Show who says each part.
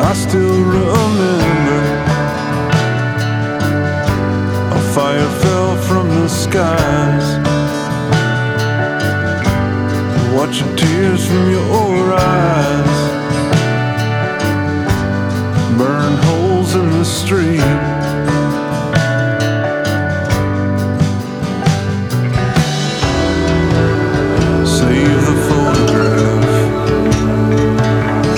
Speaker 1: I still remember a fire fell from the skies. Watching tears from your eyes.